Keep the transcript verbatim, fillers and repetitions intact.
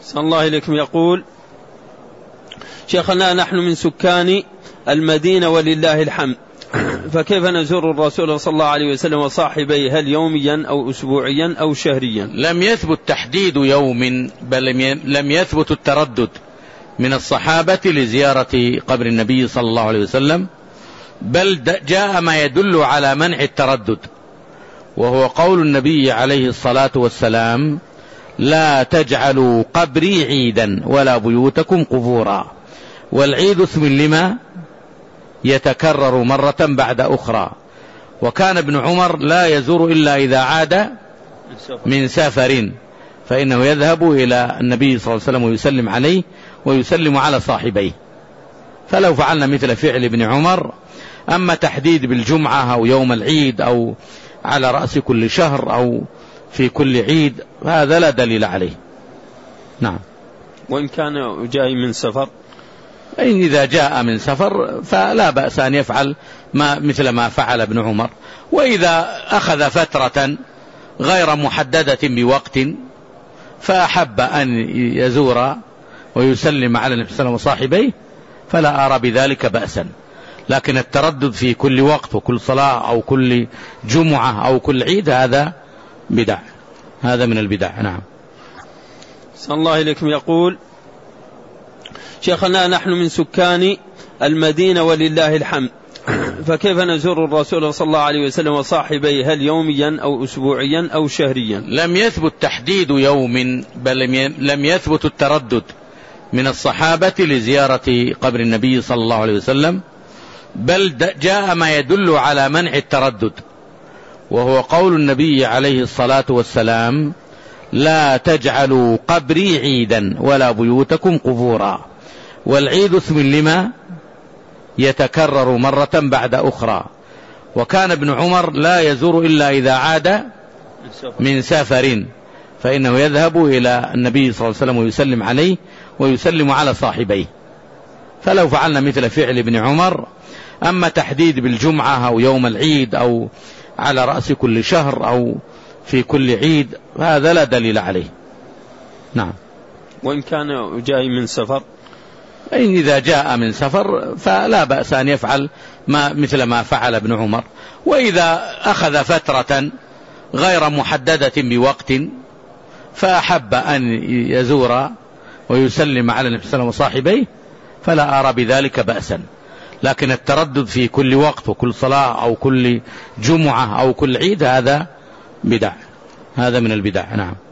صلى الله إليكم يقول: شيخنا، نحن من سكان المدينة ولله الحمد، فكيف نزور الرسول صلى الله عليه وسلم وصاحبيه، هل يوميا أو أسبوعيا أو شهريا؟ لم يثبت تحديد يوم، بل لم يثبت التردد من الصحابة لزيارة قبر النبي صلى الله عليه وسلم، بل جاء ما يدل على منع التردد، وهو قول النبي عليه الصلاة والسلام: لا تجعلوا قبري عيدا ولا بيوتكم قبورا. والعيد اسم لما يتكرر مرة بعد أخرى. وكان ابن عمر لا يزور إلا إذا عاد من سفر، فإنه يذهب إلى النبي صلى الله عليه وسلم ويسلم عليه ويسلم على صاحبيه. فلو فعلنا مثل فعل ابن عمر، أما تحديد بالجمعة أو يوم العيد أو على رأس كل شهر أو في كل عيد، هذا لا دليل عليه. نعم. وإن كان جاي من سفر، إن إذا جاء من سفر فلا بأس أن يفعل ما مثل ما فعل ابن عمر. وإذا أخذ فترة غير محددة بوقت فأحب أن يزور ويسلم على النبي صلى الله عليه وسلم وصاحبيه، فلا أرى بذلك بأسا. لكن التردد في كل وقت وكل صلاة أو كل جمعة أو كل عيد، هذا بدع، هذا من البدع. نعم. صلى الله إليكم يقول: شيخنا، نحن من سكان المدينة ولله الحمد، فكيف نزور الرسول صلى الله عليه وسلم وصاحبيه، هل يوميا أو أسبوعيا أو شهريا؟ لم يثبت تحديد يوم، بل لم يثبت التردد من الصحابة لزيارة قبر النبي صلى الله عليه وسلم، بل جاء ما يدل على منع التردد، وهو قول النبي عليه الصلاة والسلام: لا تجعلوا قبري عيدا ولا بيوتكم قبورا. والعيد اسم لما يتكرر مرة بعد أخرى. وكان ابن عمر لا يزور إلا إذا عاد من سفر، فإنه يذهب إلى النبي صلى الله عليه وسلم ويسلم عليه ويسلم على صاحبيه. فلو فعلنا مثل فعل ابن عمر، أما تحديد بالجمعة أو يوم العيد أو على رأس كل شهر أو في كل عيد، هذا لا دليل عليه. نعم. وإن كان جاي من سفر، إن إذا جاء من سفر فلا بأس أن يفعل ما مثل ما فعل ابن عمر. وإذا أخذ فترة غير محددة بوقت فأحب أن يزور ويسلم على النبي صلى الله عليه وسلم وصاحبيه، فلا أرى بذلك بأسا. لكن التردد في كل وقت وكل صلاة أو كل جمعة أو كل عيد، هذا بدع، هذا من البدع. نعم.